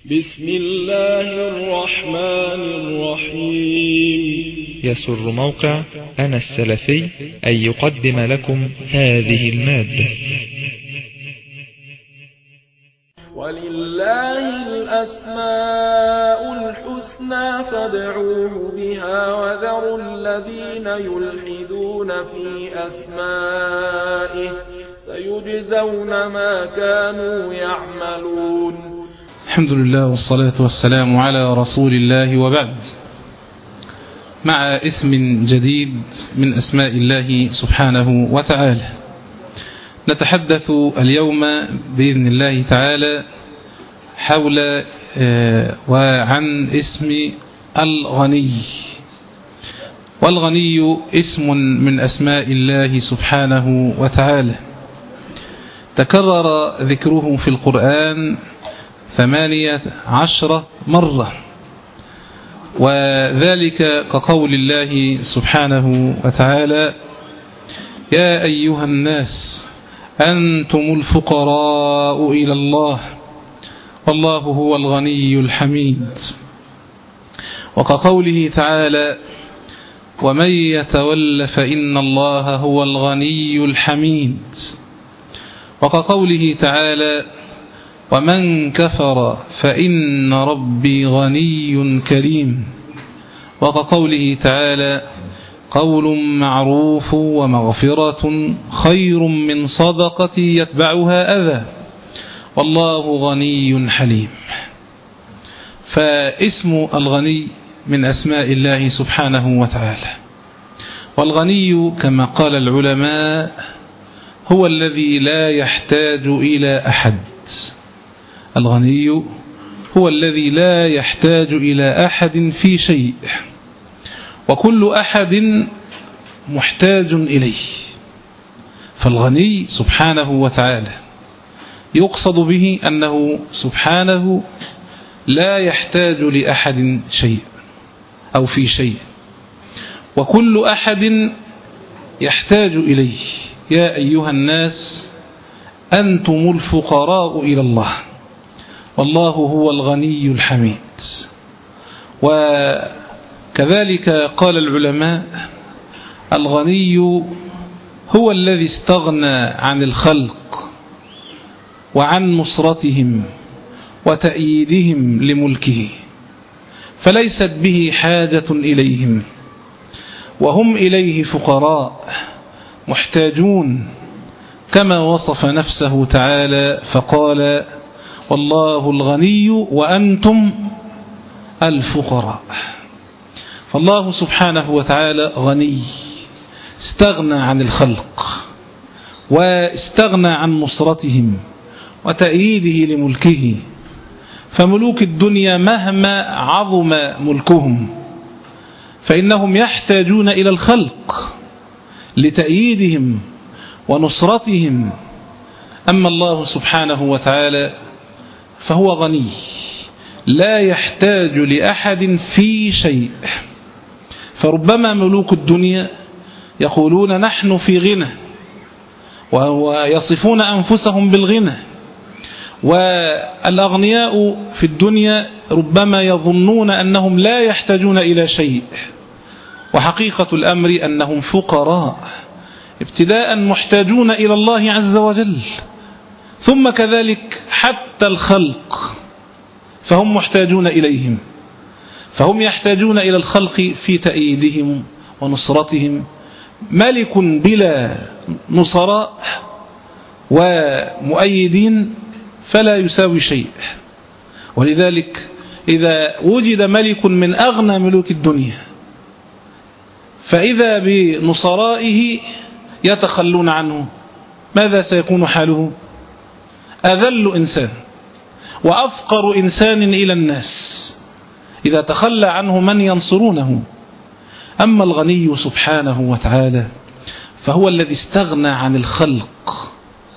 بسم الله الرحمن الرحيم. يسر موقع أنا السلفي أن يقدم لكم هذه المادة. ولله الأسماء الحسنى فادعوه بها وذروا الذين يلحدون في أسمائه سيجزون ما كانوا يعملون. الحمد لله والصلاة والسلام على رسول الله، وبعد. مع اسم جديد من أسماء الله سبحانه وتعالى نتحدث اليوم بإذن الله تعالى حول وعن اسم الغني. والغني اسم من أسماء الله سبحانه وتعالى تكرر ذكره في القرآن 18 مرة، وذلك كقول الله سبحانه وتعالى: يا أيها الناس أنتم الفقراء إلى الله والله هو الغني الحميد. وكقوله تعالى: ومن يتول فإن الله هو الغني الحميد. وكقوله تعالى: ومن كفر فإن ربي غني كريم. وكقوله تعالى: قول معروف ومغفرة خير من صدقة يتبعها أذى والله غني حليم. فاسم الغني من أسماء الله سبحانه وتعالى. والغني كما قال العلماء هو الذي لا يحتاج إلى أحد. الغني هو الذي لا يحتاج إلى أحد في شيء، وكل أحد محتاج إليه. فالغني سبحانه وتعالى يقصد به أنه سبحانه لا يحتاج لأحد شيء أو في شيء، وكل أحد يحتاج إليه. يا أيها الناس أنتم الفقراء إلى الله والله هو الغني الحميد. وكذلك قال العلماء: الغني هو الذي استغنى عن الخلق وعن نصرتهم وتأييدهم لملكه، فليست به حاجة إليهم، وهم إليه فقراء محتاجون، كما وصف نفسه تعالى فقال: والله الغني وأنتم الفقراء. فالله سبحانه وتعالى غني، استغنى عن الخلق واستغنى عن نصرتهم وتأييده لملكه. فملوك الدنيا مهما عظم ملكهم فإنهم يحتاجون إلى الخلق لتأييدهم ونصرتهم. أما الله سبحانه وتعالى فهو غني لا يحتاج لأحد في شيء. فربما ملوك الدنيا يقولون نحن في غنى، ويصفون أنفسهم بالغنى. والأغنياء في الدنيا ربما يظنون أنهم لا يحتاجون إلى شيء، وحقيقة الأمر أنهم فقراء ابتداء محتاجون إلى الله عز وجل، ثم كذلك حتى الخلق فهم محتاجون إليهم. فهم يحتاجون إلى الخلق في تأييدهم ونصرتهم. ملك بلا نصراء ومؤيدين فلا يساوي شيء. ولذلك إذا وجد ملك من أغنى ملوك الدنيا فإذا بنصرائه يتخلون عنه، ماذا سيكون حاله؟ أذل إنسان وأفقر إنسان إلى الناس إذا تخلى عنه من ينصرونه. أما الغني سبحانه وتعالى فهو الذي استغنى عن الخلق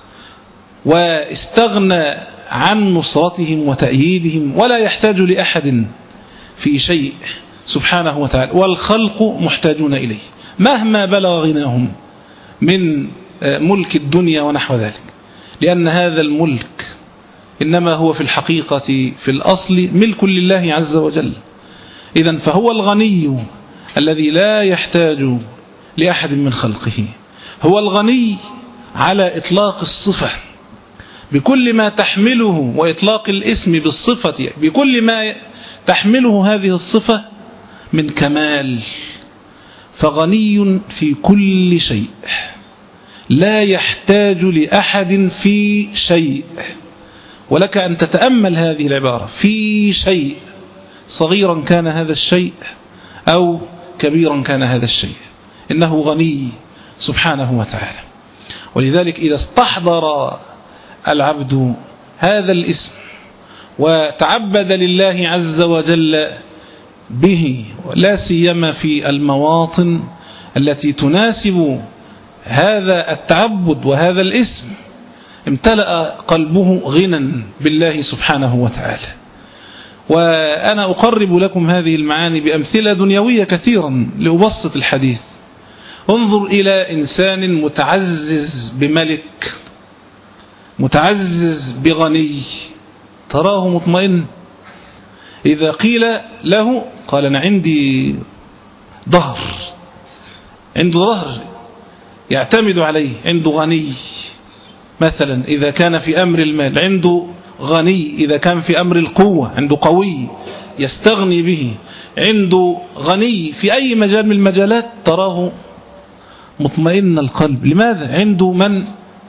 واستغنى عن نصرتهم وتأييدهم، ولا يحتاج لأحد في شيء سبحانه وتعالى، والخلق محتاجون إليه مهما بلغ غناهم من ملك الدنيا ونحو ذلك، لأن هذا الملك إنما هو في الحقيقة في الأصل ملك لله عز وجل. إذن فهو الغني الذي لا يحتاج لأحد من خلقه، هو الغني على إطلاق الصفة بكل ما تحمله، وإطلاق الاسم بالصفة بكل ما تحمله هذه الصفة من كمال. فغني في كل شيء، لا يحتاج لأحد في شيء. ولك أن تتأمل هذه العبارة، في شيء، صغيرا كان هذا الشيء أو كبيرا كان هذا الشيء، إنه غني سبحانه وتعالى. ولذلك إذا استحضر العبد هذا الاسم وتعبد لله عز وجل به، ولا سيما في المواطن التي تناسب هذا التعبد وهذا الاسم، امتلأ قلبه غنى بالله سبحانه وتعالى. وأنا أقرب لكم هذه المعاني بأمثلة دنيوية كثيرا لأبسط الحديث. انظر إلى إنسان متعزز بملك، متعزز بغني، تراه مطمئن. إذا قيل له قال أنا عندي ظهر، عنده ظهر يعتمد عليه، عنده غني. مثلا إذا كان في أمر المال عنده غني، إذا كان في أمر القوة عنده قوي يستغني به، عنده غني في أي مجال من المجالات تراه مطمئن القلب. لماذا؟ عنده من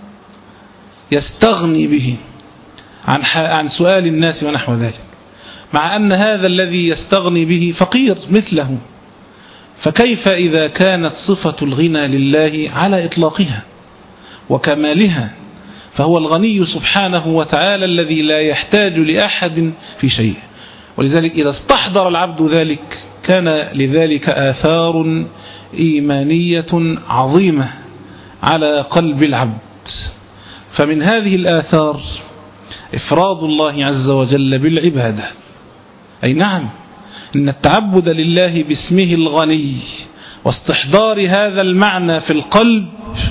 يستغني به عن سؤال الناس ونحو ذلك، مع أن هذا الذي يستغني به فقير مثله. فكيف إذا كانت صفة الغنى لله على إطلاقها وكمالها؟ فهو الغني سبحانه وتعالى الذي لا يحتاج لأحد في شيء. ولذلك إذا استحضر العبد ذلك كان لذلك آثار إيمانية عظيمة على قلب العبد. فمن هذه الآثار إفراد الله عز وجل بالعبادة. أي نعم، إن التعبد لله باسمه الغني واستحضار هذا المعنى في القلب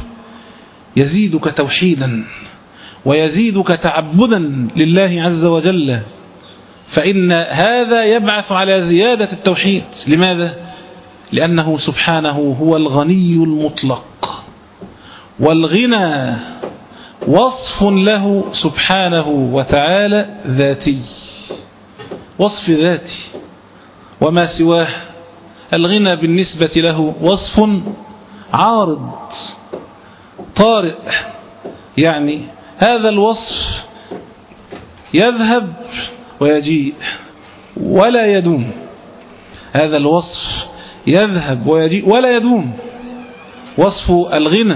يزيدك توحيدا ويزيدك تعبدا لله عز وجل. فإن هذا يبعث على زيادة التوحيد. لماذا؟ لأنه سبحانه هو الغني المطلق، والغنى وصف له سبحانه وتعالى ذاتي، وصف ذاتي، وما سواه الغنى بالنسبة له وصف عارض طارئ. يعني هذا الوصف يذهب ويجيء ولا يدوم، هذا الوصف يذهب ويجيء ولا يدوم، وصف الغنى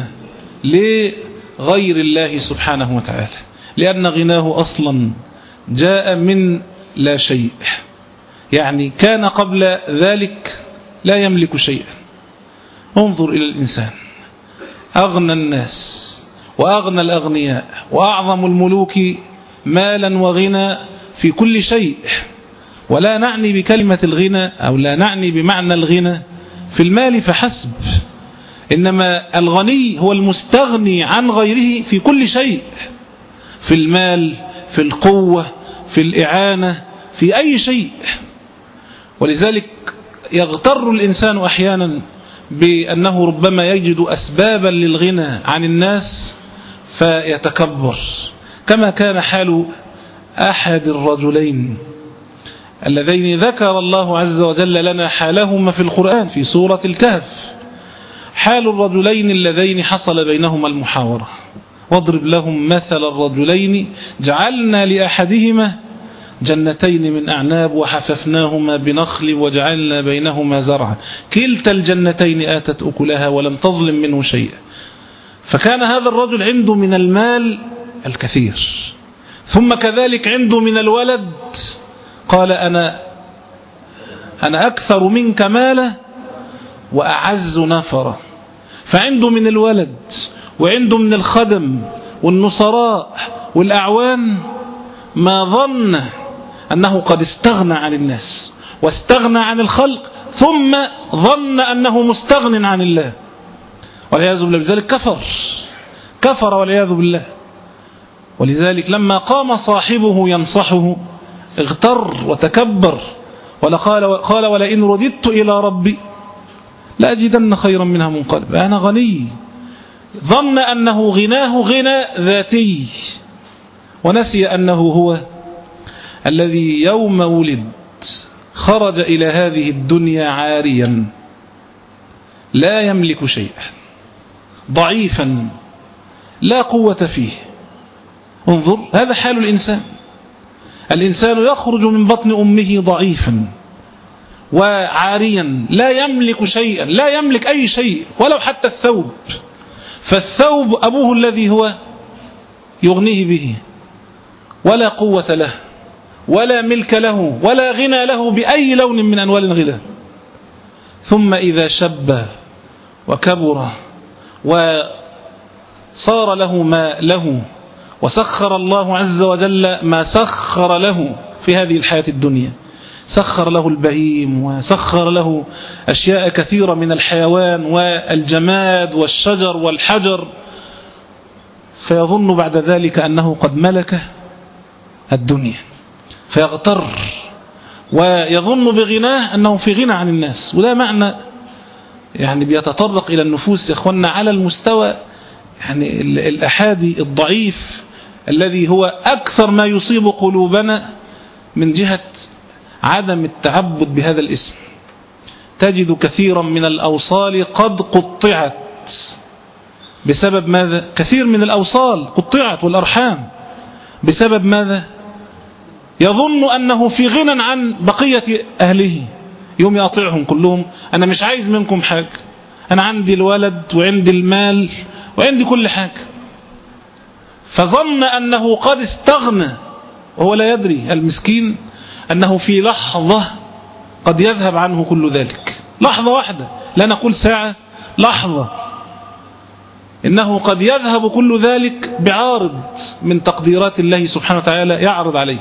لغير الله سبحانه وتعالى، لأن غناه أصلا جاء من لا شيء، يعني كان قبل ذلك لا يملك شيئا. انظر إلى الإنسان، أغنى الناس وأغنى الأغنياء وأعظم الملوك مالا وغنى في كل شيء. ولا نعني بكلمة الغنى أو لا نعني بمعنى الغنى في المال فحسب، إنما الغني هو المستغني عن غيره في كل شيء، في المال، في القوة، في الإعانة، في أي شيء. ولذلك يغتر الإنسان أحيانا بأنه ربما يجد أسبابا للغنى عن الناس فيتكبر، كما كان حال أحد الرجلين اللذين ذكر الله عز وجل لنا حالهما في القرآن في سورة الكهف. حال الرجلين اللذين حصل بينهما المحاورة. واضرب لهم مثل الرجلين جعلنا لأحدهما جنتين من أعناب وحففناهما بنخل وجعلنا بينهما زرعا كلتا الجنتين آتت أكلها ولم تظلم منه شيئا. فكان هذا الرجل عنده من المال الكثير، ثم كذلك عنده من الولد، قال أنا أكثر منك مالا وأعز نفرا. فعنده من الولد وعنده من الخدم والنصراء والأعوان ما ظن أنه قد استغنى عن الناس واستغنى عن الخلق، ثم ظن أنه مستغن عن الله والعياذ بالله. بذلك كفر والعياذ بالله. ولذلك لما قام صاحبه ينصحه اغتر وتكبر، قال ولئن رددت إلى ربي لأجدن خيرا منها منقلبا. أنا غني. ظن أنه غناه غنى ذاتي، ونسي أنه هو الذي يوم ولد خرج إلى هذه الدنيا عاريا لا يملك شيئا، ضعيفا لا قوة فيه. انظر، هذا حال الإنسان. الإنسان يخرج من بطن أمه ضعيفا وعاريا لا يملك شيئا، لا يملك أي شيء ولو حتى الثوب، فالثوب أبوه الذي هو يغنيه به، ولا قوة له ولا ملك له ولا غنى له بأي لون من أنوال الغنى. ثم إذا شب وكبر وصار له ما له، وسخر الله عز وجل ما سخر له في هذه الحياة الدنيا، سخر له البهيم وسخر له أشياء كثيرة من الحيوان والجماد والشجر والحجر، فيظن بعد ذلك أنه قد ملك الدنيا، فيغتر ويظن بغناه أنه في غنى عن الناس. وده معنى يعني بيتطرق إلى النفوس يا أخوانا على المستوى يعني الأحادي الضعيف الذي هو أكثر ما يصيب قلوبنا من جهة عدم التعبد بهذا الاسم. تجد كثيرا من الأوصال قد قطعت بسبب ماذا؟ كثير من الأوصال قطعت والأرحام بسبب ماذا؟ يظن أنه في غنى عن بقية أهله، يوم يقطعهم كلهم. أنا مش عايز منكم حاجة، أنا عندي الولد وعندي المال وعندي كل حاجة. فظن أنه قد استغنى وهو لا يدري المسكين أنه في لحظة قد يذهب عنه كل ذلك. لحظة واحدة، لا نقول ساعة، لحظة، إنه قد يذهب كل ذلك بعارض من تقديرات الله سبحانه وتعالى يعرض عليه،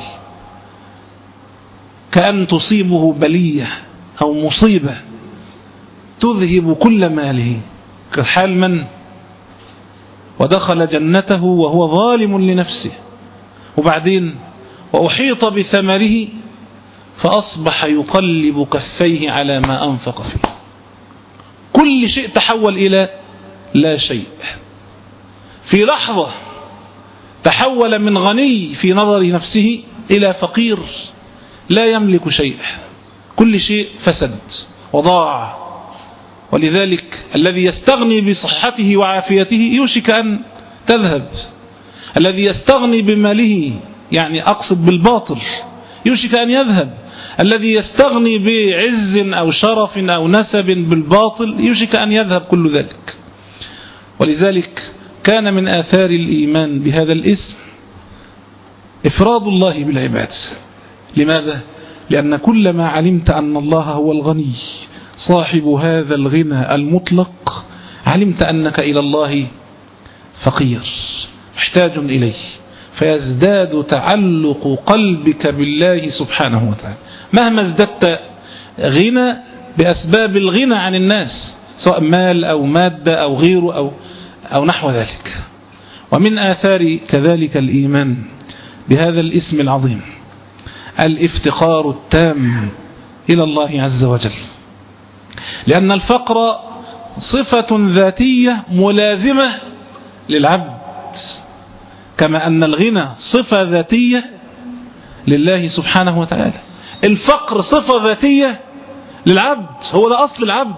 كأن تصيبه بلية أو مصيبة تذهب كل ماله، كحال من ودخل جنته وهو ظالم لنفسه، وبعدين وأحيط بثمره فأصبح يقلب كفيه على ما أنفق فيه. كل شيء تحول إلى لا شيء. في لحظة تحول من غني في نظر نفسه إلى فقير لا يملك شيء. كل شيء فسد وضاع. ولذلك الذي يستغني بصحته وعافيته يوشك أن تذهب. الذي يستغني بماله، يعني أقصد بالباطل، يوشك أن يذهب. الذي يستغني بعز أو شرف أو نسب بالباطل يوشك أن يذهب كل ذلك. ولذلك كان من آثار الإيمان بهذا الاسم إفراد الله بالعباد. لماذا؟ لأن كلما علمت أن الله هو الغني صاحب هذا الغنى المطلق علمت أنك إلى الله فقير محتاج إليه، فيزداد تعلق قلبك بالله سبحانه وتعالى مهما ازددت غنى بأسباب الغنى عن الناس، سواء مال أو مادة أو غيره أو نحو ذلك. ومن آثار كذلك الإيمان بهذا الاسم العظيم الافتقار التام إلى الله عز وجل، لأن الفقر صفة ذاتية ملازمة للعبد، كما أن الغنى صفة ذاتية لله سبحانه وتعالى. الفقر صفة ذاتية للعبد، هو ده أصل العبد.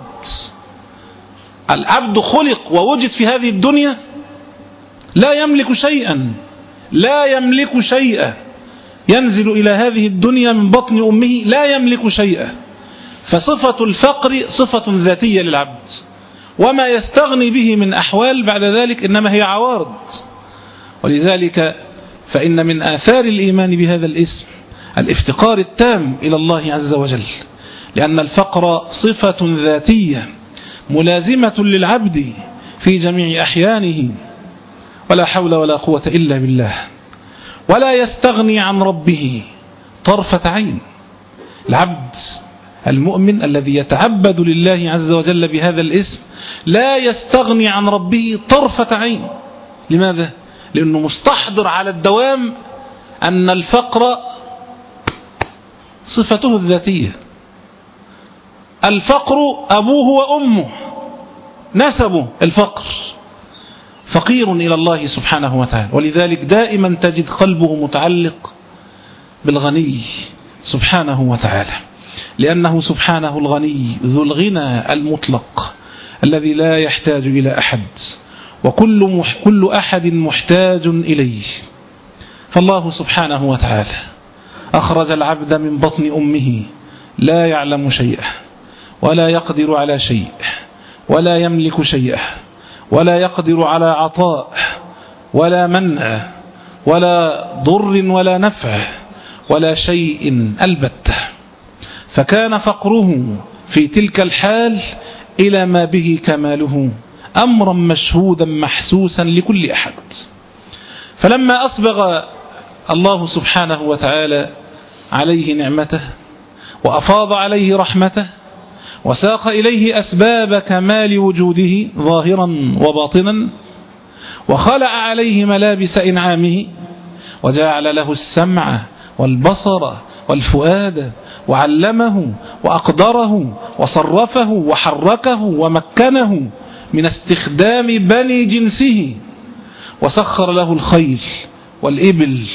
العبد خلق ووجد في هذه الدنيا لا يملك شيئا، لا يملك شيئا، ينزل إلى هذه الدنيا من بطن أمه لا يملك شيئا. فصفة الفقر صفة ذاتية للعبد، وما يستغني به من أحوال بعد ذلك إنما هي عوارض. ولذلك فإن من آثار الإيمان بهذا الاسم الافتقار التام إلى الله عز وجل، لأن الفقر صفة ذاتية ملازمة للعبد في جميع أحيانه، ولا حول ولا قوة إلا بالله. ولا يستغني عن ربه طرفة عين. العبد المؤمن الذي يتعبد لله عز وجل بهذا الاسم لا يستغني عن ربه طرفة عين. لماذا؟ لأنه مستحضر على الدوام أن الفقر صفته الذاتية. الفقر أبوه وأمه، نسبه الفقر، فقير إلى الله سبحانه وتعالى. ولذلك دائما تجد قلبه متعلق بالغني سبحانه وتعالى، لأنه سبحانه الغني ذو الغنى المطلق الذي لا يحتاج إلى أحد، وكل أحد محتاج إليه. فالله سبحانه وتعالى أخرج العبد من بطن أمه لا يعلم شيئا ولا يقدر على شيء ولا يملك شيئا ولا يقدر على عطاء ولا منع ولا ضر ولا نفع ولا شيء البتة. فكان فقره في تلك الحال إلى ما به كماله أمرا مشهودا محسوسا لكل أحد. فلما أسبغ الله سبحانه وتعالى عليه نعمته وأفاض عليه رحمته وساق إليه أسباب كمال وجوده ظاهرا وباطنا، وخلع عليه ملابس إنعامه، وجعل له السمع والبصر والفؤاد، وعلمه وأقدره وصرفه وحركه ومكنه من استخدام بني جنسه، وسخر له الخيل والإبل،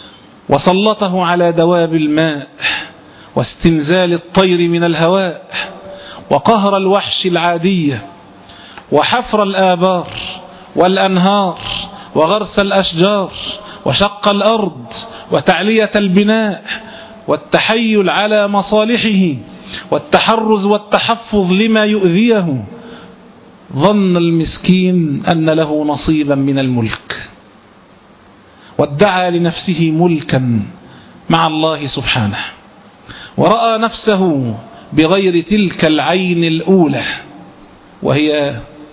وسلطه على دواب الماء واستنزال الطير من الهواء، وقهر الوحش العادية، وحفر الآبار والأنهار، وغرس الأشجار، وشق الأرض، وتعلية البناء، والتحيل على مصالحه، والتحرز والتحفظ لما يؤذيه. ظن المسكين أن له نصيبا من الملك، وادعى لنفسه ملكا مع الله سبحانه، ورأى نفسه بغير تلك العين الأولى، وهي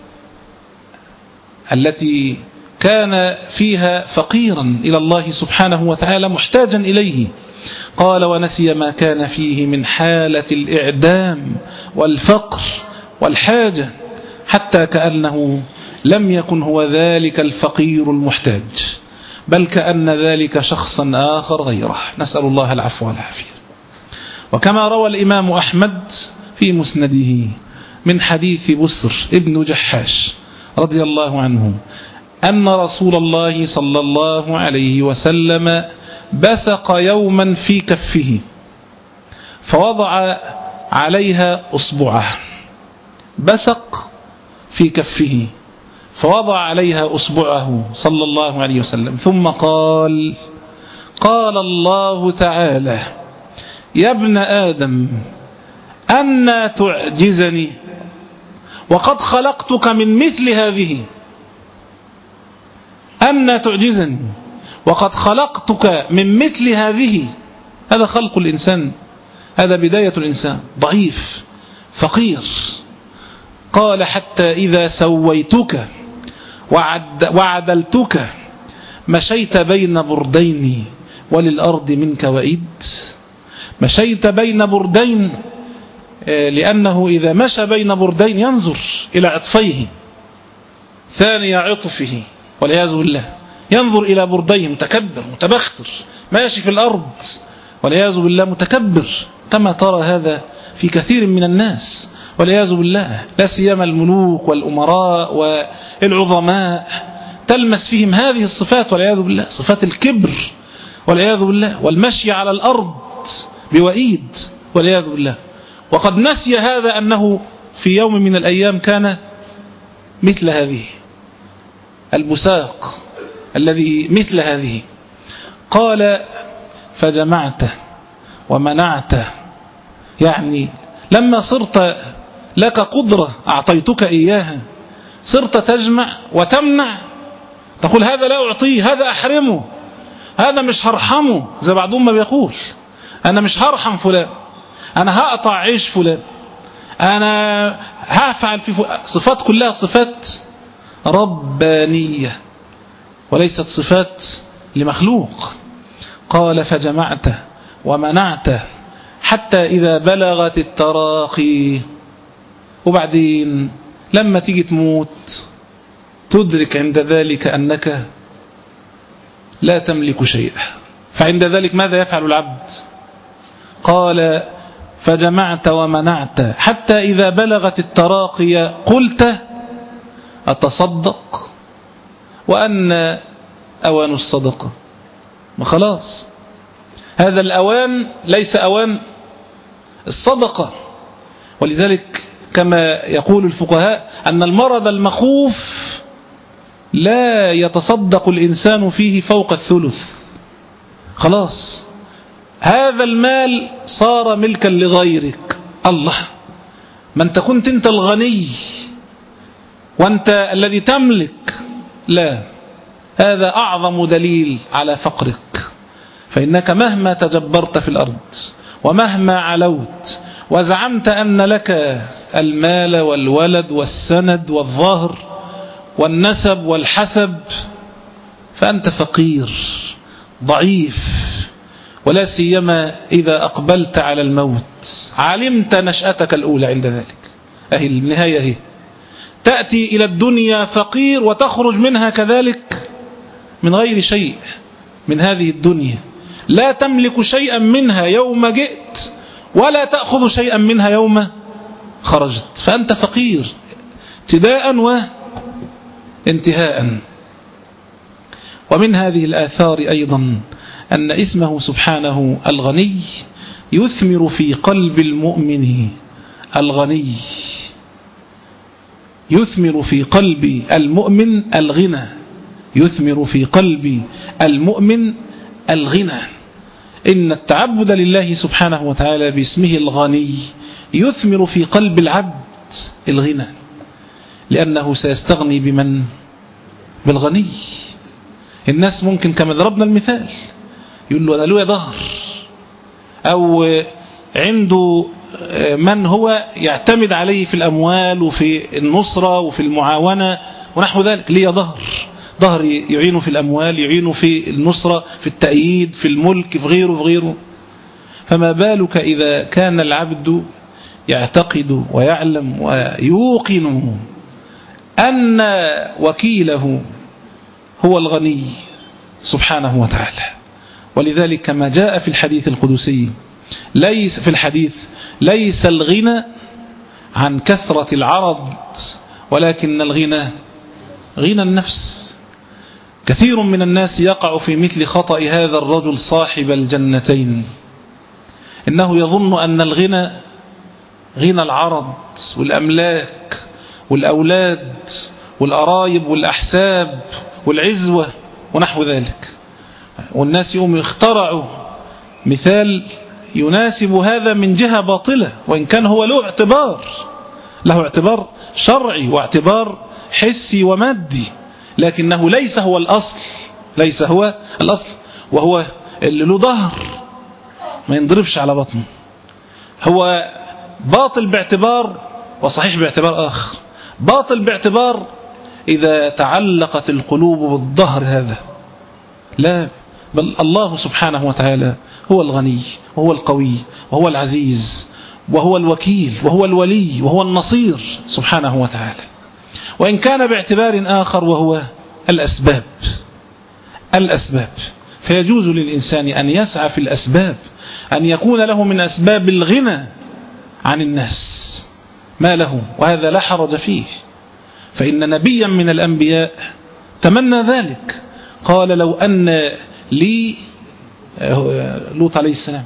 التي كان فيها فقيرا إلى الله سبحانه وتعالى محتاجا إليه. قال: ونسي ما كان فيه من حالة الإعدام والفقر والحاجة، حتى كأنه لم يكن هو ذلك الفقير المحتاج، بل كأن ذلك شخصا آخر غيره، نسأل الله العفو والعافية. وكما روى الإمام أحمد في مسنده من حديث بسر ابن جحاش رضي الله عنه أن رسول الله صلى الله عليه وسلم بسق يوما في كفه فوضع عليها أصبعه، بسق في كفه فوضع عليها أصبعه صلى الله عليه وسلم، ثم قال: قال الله تعالى: يا ابن آدم أنى تعجزني وقد خلقتك من مثل هذه. أنى تعجزني وقد خلقتك من مثل هذه. هذا خلق الإنسان، هذا بداية الإنسان، ضعيف فقير. قال: حتى إذا سويتك وعدلتك مشيت بين بردين وللأرض منك وإيد. مشيت بين بردين، لأنه إذا مشى بين بردين ينظر إلى عطفيه ثاني عطفه والعياذ بالله، ينظر إلى برديه متكبر متبختر ماشي في الأرض والعياذ بالله متكبر، كما ترى هذا في كثير من الناس والعياذ بالله، لا سيما الملوك والأمراء والعظماء، تلمس فيهم هذه الصفات والعياذ بالله، صفات الكبر والعياذ بالله، والمشي على الأرض بوئيد والعياذ بالله. وقد نسي هذا أنه في يوم من الأيام كان مثل هذه البساق الذي مثل هذه. قال: فجمعته ومنعته، يعني لما صرت لك قدرة أعطيتك إياها صرت تجمع وتمنع، تقول هذا لا أعطيه، هذا أحرمه، هذا مش هرحمه، زي بعضهم ما بيقول أنا مش هرحم فلان، أنا هقطع عيش فلان، أنا هفعل في صفات كلها صفات ربانية وليست صفات لمخلوق. قال: فجمعته ومنعته حتى إذا بلغت التراقي، وبعدين لما تيجي تموت تدرك عند ذلك أنك لا تملك شيئا. فعند ذلك ماذا يفعل العبد؟ قال فجمعت ومنعت حتى إذا بلغت التراقي قلت أتصدق وأن أوان الصدقة. ما خلاص هذا الأوان ليس أوان الصدقة. ولذلك كما يقول الفقهاء أن المرض المخوف لا يتصدق الإنسان فيه فوق الثلث. خلاص هذا المال صار ملكا لغيرك. الله، ما أنت كنت أنت الغني وأنت الذي تملك. لا، هذا أعظم دليل على فقرك. فإنك مهما تجبرت في الأرض ومهما علوت وزعمت أن لك المال والولد والسند والظهر والنسب والحسب فأنت فقير ضعيف. ولا سيما إذا أقبلت على الموت علمت نشأتك الأولى عند ذلك. أهي النهاية هي تأتي إلى الدنيا فقير وتخرج منها كذلك من غير شيء من هذه الدنيا. لا تملك شيئا منها يوم جئت ولا تأخذ شيئا منها يوم خرجت. فأنت فقير ابتداء وانتهاء. ومن هذه الآثار أيضا أن اسمه سبحانه الغني يثمر في قلب المؤمن الغني، يثمر في قلب المؤمن الغنى، يثمر في قلب المؤمن الغنى. إن التعبد لله سبحانه وتعالى باسمه الغني يثمر في قلب العبد الغنى، لأنه سيستغني بمن؟ بالغني. الناس ممكن كما ضربنا المثال يقول له أنا له ظهر، أو عنده من هو يعتمد عليه في الأموال وفي النصرة وفي المعاونة ونحو ذلك، ليه ظهر يعينه في الأموال، يعينه في النصرة، في التأييد، في الملك، في غيره. فما بالك إذا كان العبد يعتقد ويعلم ويوقن أن وكيله هو الغني سبحانه وتعالى. ولذلك كما جاء في الحديث القدسي ليس الغنى عن كثرة العرض ولكن الغنى غنى النفس. كثير من الناس يقع في مثل خطأ هذا الرجل صاحب الجنتين، إنه يظن أن الغنى غنى العرض والأملاك والأولاد والأرايب والأحساب والعزوة ونحو ذلك. والناس يوم يخترعوا مثال يناسب هذا من جهة باطلة، وإن كان هو له اعتبار شرعي واعتبار حسي ومادي، لكنه ليس هو الأصل. وهو اللي له ظهر ما ينضربش على بطنه، هو باطل باعتبار وصحيح باعتبار آخر. باطل باعتبار إذا تعلقت القلوب بالظهر هذا، لا، بل الله سبحانه وتعالى هو الغني وهو القوي وهو العزيز وهو الوكيل وهو الولي وهو النصير سبحانه وتعالى. وإن كان باعتبار آخر وهو الأسباب، فيجوز للإنسان أن يسعى في الأسباب، أن يكون له من أسباب الغنى عن الناس ما له، وهذا لا حرج فيه. فإن نبيا من الأنبياء تمنى ذلك، قال لو أن لي لوط عليه السلام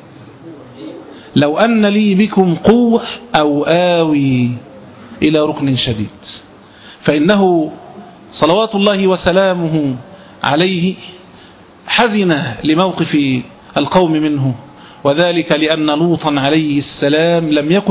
لو أن لي بكم قوة أو آوي إلى ركن شديد. فإنه صلوات الله وسلامه عليه حزن لموقف القوم منه، وذلك لأن لوطا عليه السلام لم يكن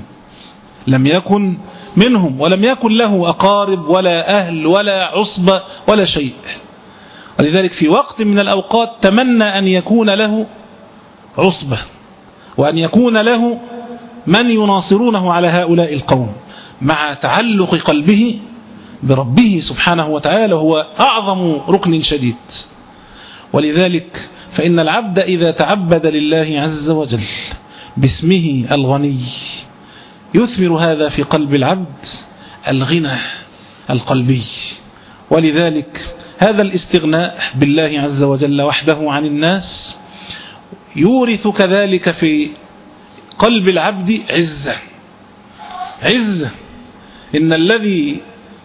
منهم ولم يكن له أقارب ولا أهل ولا عصبة ولا شيء. ولذلك في وقت من الأوقات تمنى أن يكون له عصبة وأن يكون له من يناصرونه على هؤلاء القوم، مع تعلق قلبه بربه سبحانه وتعالى هو أعظم ركن شديد. ولذلك فإن العبد إذا تعبد لله عز وجل باسمه الغني يثمر هذا في قلب العبد الغنى القلبي. ولذلك هذا الاستغناء بالله عز وجل وحده عن الناس يورث كذلك في قلب العبد عزة. إن الذي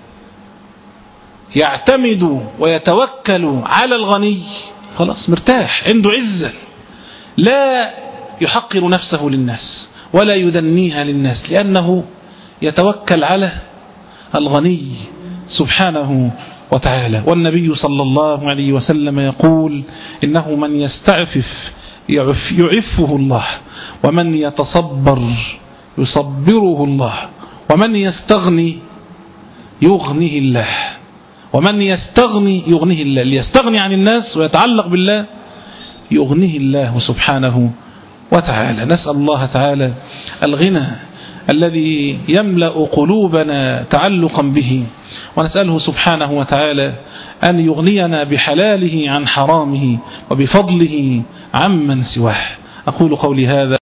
يعتمد ويتوكل على الغني خلاص مرتاح، عنده عزة، لا يحقر نفسه للناس ولا يدنيها للناس، لأنه يتوكل على الغني سبحانه وتعالى. والنبي صلى الله عليه وسلم يقول: إنه من يستعفف يعفه الله، ومن يتصبر يصبره الله، ومن يستغني يغنيه الله. ومن يستغني يغنيه الله، اللي يستغني عن الناس ويتعلق بالله يغنيه الله سبحانه وتعالى. نسأل الله تعالى الغنى الذي يملأ قلوبنا تعلقا به، ونسأله سبحانه وتعالى أن يغنينا بحلاله عن حرامه وبفضله عمن سواه. أقول قولي هذا